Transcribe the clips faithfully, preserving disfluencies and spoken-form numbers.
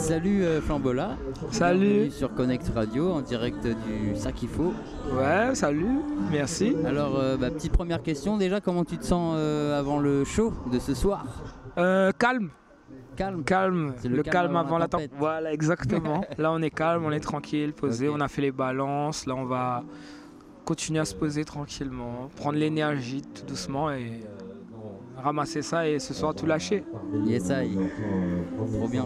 Salut euh, Flambola. Salut. Bienvenue sur Connect Radio en direct du Ça qu'il faut. Ouais, salut, merci. Alors, euh, bah, petite première question déjà, comment tu te sens euh, avant le show de ce soir? Euh, calme. Calme. Calme. C'est Le, calme, avant la tempête. tempête. Voilà, exactement. Là, on est calme, on est tranquille, posé. Ok. On a fait les balances. Là, on va continuer à se poser tranquillement, prendre l'énergie tout doucement et euh, ramasser ça et ce soir tout lâcher. Yes, I. Trop bien.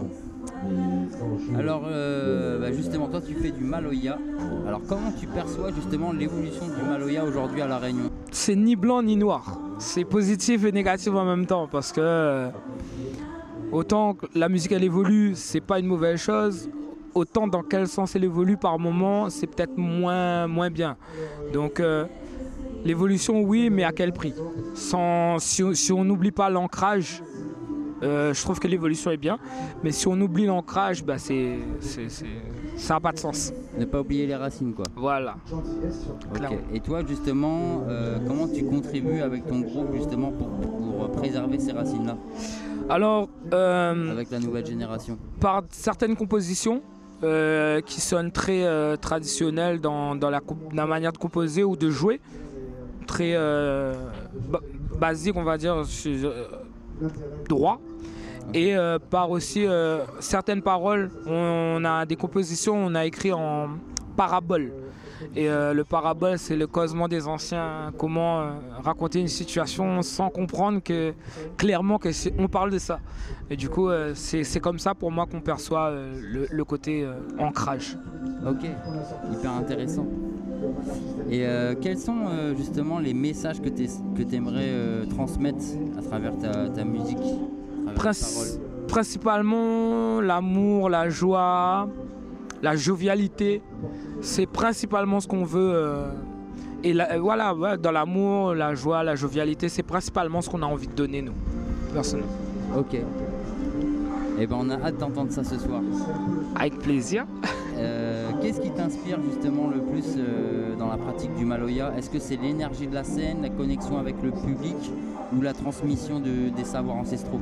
Alors, euh, bah, justement, toi, tu fais du Maloya. Alors, comment tu perçois justement l'évolution du Maloya aujourd'hui à La Réunion? C'est ni blanc ni noir. C'est positif et négatif en même temps parce que euh, autant que la musique elle évolue, c'est pas une mauvaise chose. Autant dans quel sens elle évolue par moment, c'est peut-être moins, moins bien. Donc euh, l'évolution oui, mais à quel prix? Sans, si, si on n'oublie pas l'ancrage, euh, je trouve que l'évolution est bien. Mais si on oublie l'ancrage, bah c'est, c'est, c'est, ça n'a pas de sens. Ne pas oublier les racines, quoi. Voilà. Ok. Et toi, justement, euh, comment tu contribues avec ton groupe justement pour, pour préserver ces racines-là Alors, euh, avec la nouvelle génération? Par certaines compositions euh, qui sonnent très euh, traditionnelles dans, dans la, la manière de composer ou de jouer, très euh, ba- basique, on va dire, euh, droit. Et euh, par aussi euh, certaines paroles, on a des compositions, on a écrit en parabole. Et euh, le parabole, c'est le causement des anciens, comment euh, raconter une situation sans comprendre que clairement que c'est, on parle de ça. Et du coup, euh, c'est, c'est comme ça pour moi qu'on perçoit euh, le, le côté euh, ancrage. Ok, hyper intéressant. Et euh, quels sont euh, justement les messages que tu aimerais euh, transmettre à travers ta, ta musique, à travers Princi- Principalement l'amour, la joie, la jovialité. C'est principalement ce qu'on veut. Euh, et la, voilà, ouais, dans l'amour, la joie, la jovialité, c'est principalement ce qu'on a envie de donner, nous, personnellement. Ok. Et ben on a hâte d'entendre ça ce soir. Avec plaisir. Euh, qu'est-ce qui t'inspire justement le plus euh, dans la pratique du Maloya? Est-ce que c'est l'énergie de la scène, la connexion avec le public ou la transmission de, des savoirs ancestraux?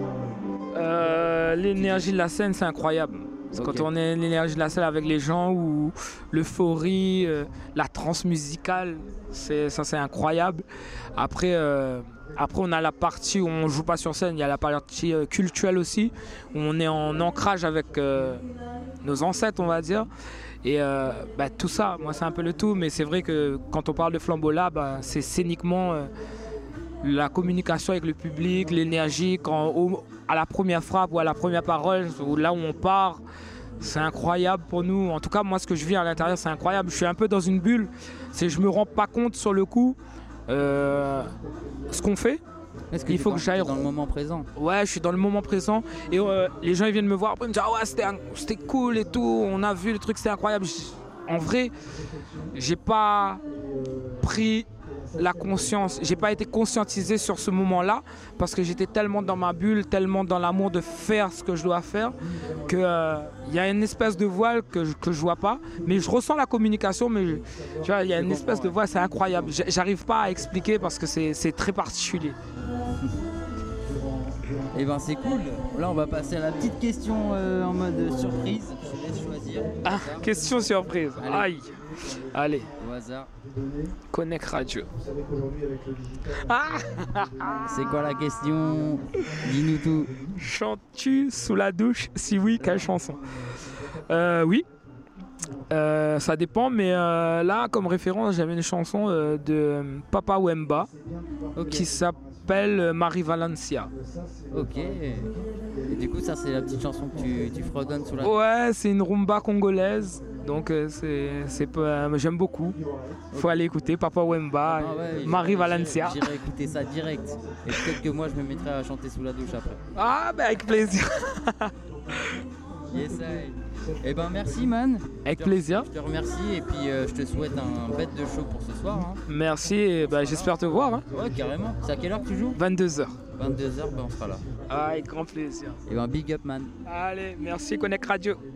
Euh, l'énergie de la scène, c'est incroyable. C'est Okay. quand on est l'énergie de la scène avec les gens ou l'euphorie, euh, la trance musicale, c'est, ça c'est incroyable. Après, euh, après, on a la partie où on joue pas sur scène, il y a la partie euh, culturelle aussi, où on est en ancrage avec euh, nos ancêtres, on va dire. Et euh, bah, tout ça, moi c'est un peu le tout, mais c'est vrai que quand on parle de Flambola, bah, c'est scéniquement euh, la communication avec le public, l'énergie, quand au, à la première frappe ou à la première parole, ou là où on part, c'est incroyable pour nous. En tout cas, moi, ce que je vis à l'intérieur, c'est incroyable. Je suis un peu dans une bulle. C'est, je me rends pas compte sur le coup euh, ce qu'on fait. Est-ce que il faut que j'aille dans le moment présent? Ouais, je suis dans le moment présent. Et euh, les gens ils viennent me voir, après ils me disent ah ouais, c'était, c'était cool et tout. On a vu le truc, c'était incroyable. En vrai, j'ai pas pris la conscience, j'ai pas été conscientisé sur ce moment-là parce que j'étais tellement dans ma bulle, tellement dans l'amour de faire ce que je dois faire que il euh, y a une espèce de voile que je, que je vois pas, mais je ressens la communication, mais je, tu vois, il y a une espèce de voile, c'est incroyable. J'arrive pas à expliquer parce que c'est, c'est très particulier. Et ben c'est cool. Là on va passer à la petite question euh, en mode surprise. Je te laisse choisir. Ah, question surprise. Allez. Aïe. Allez. Au hasard. Connect Radio. Ah. C'est quoi la question? Dis-nous tout. Chantes-tu sous la douche? Si oui, quelle chanson? euh, Oui. Euh, ça dépend, mais euh, là, comme référence, j'avais une chanson euh, de Papa Wemba Okay. qui s'appelle Marie Valencia. Ok. Et du coup, ça, c'est la petite chanson que tu, tu fredonnes sous la. Ouais, c'est une rumba congolaise, donc euh, c'est, c'est pas, euh, j'aime beaucoup. Faut aller écouter Papa Wemba, Ah ouais, Marie j'irai- Valencia. J'irai écouter ça direct. Et peut-être que moi, je me mettrai à chanter sous la douche après. Ah, ben avec plaisir. Yes, I. Eh ben merci man. Avec Je te- plaisir. Je te remercie et puis euh, je te souhaite un bête de show pour ce soir. Hein. Merci, et ben, j'espère te voir. Hein. Ouais, carrément. C'est à quelle heure que tu joues? vingt-deux heures. vingt-deux heures, ben on sera là. Ah, avec grand plaisir. Et ben big up man. Allez, merci Connect Radio.